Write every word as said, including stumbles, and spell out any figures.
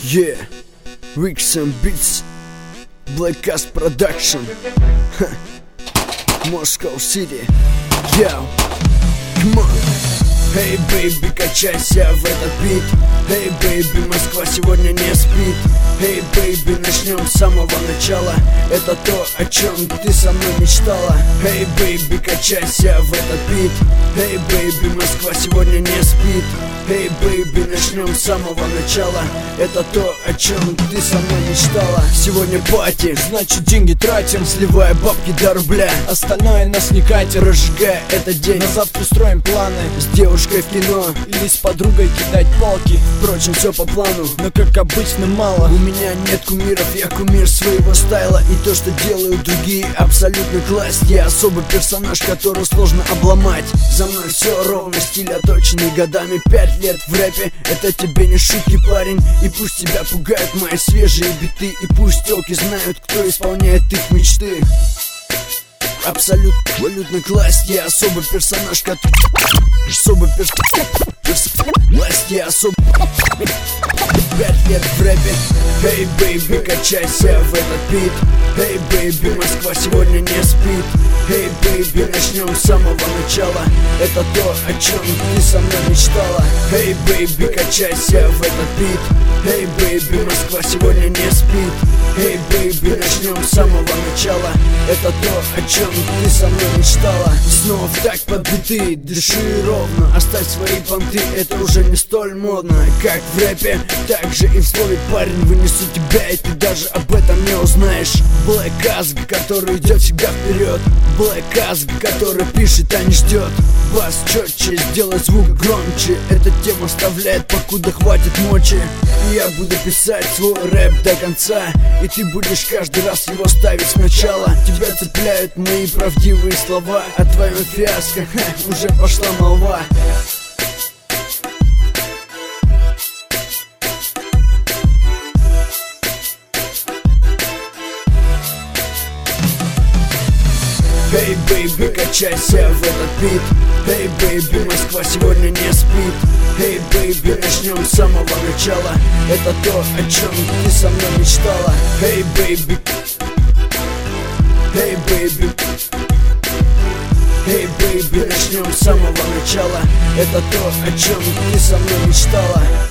Yeah, Ricks and Beats, Black Cast Production, Moscow City, yo, come on. Hey, baby, качайся в этот бит. Hey, baby, Москва сегодня не спит. Hey, baby, начнем с самого начала. Это то, о чем ты со мной мечтала. Hey, baby, качайся в этот бит. Hey, baby, Москва сегодня не спит. Hey, baby, начнем с самого начала. Это то, о чем ты со мной мечтала. Сегодня пати, значит деньги тратим, сливая бабки до рубля. Остальное нас не катит, разжигая этот день. На завтра строим планы, с девушкой в кино или с подругой кидать палки. Впрочем, все по плану, но как обычно мало. У меня нет кумиров, я кумир своего стайла. И то, что делают другие, абсолютно класть. Я особый персонаж, которого сложно обломать. За мной все ровно, стиль оточенный годами. Пять лет в рэпе, это тебе не шутки, парень. И пусть тебя пугают мои свежие биты, и пусть телки знают, кто исполняет их мечты. Абсолютно, абсолютно класть, я особый персонаж, который... Особый персонаж, власть, я особый... Пять лет в рэпе. Hey, baby, качайся в этот бит. Hey, baby, Москва сегодня не спит. Hey, baby, начнем с самого начала. Это то, о чем ты со мной мечтала. Hey, baby, качайся в этот бит. Hey, baby, Москва сегодня не спит. Hey, baby, начнем с самого начала. Это то, о чем ты со мной мечтала. Снова в такт под биты, дыши ровно. Оставь свои понты, это уже не столь модно. Как в рэпе, так же и в слове, парень, вынесу тебя, и ты даже об этом не узнаешь. Black Cast, который идет всегда вперед. Black Cast, который пишет, а не ждет. Бас четче, сделай звук громче. Эта тема вставляет, покуда хватит мочи. И я буду писать свой рэп до конца, и ты будешь каждый раз его ставить сначала. Тебя цепляют мои правдивые слова, о твоем фиаско ха, уже пошла молва. Hey, baby, качайся в этот бит. Hey, baby, Москва сегодня не спит. Hey, baby, начнем с самого начала. Это то, о чем ты со мной мечтала. Hey, baby. Hey, baby. Hey, baby, начнем с самого начала. Это то, о чем ты со мной мечтала.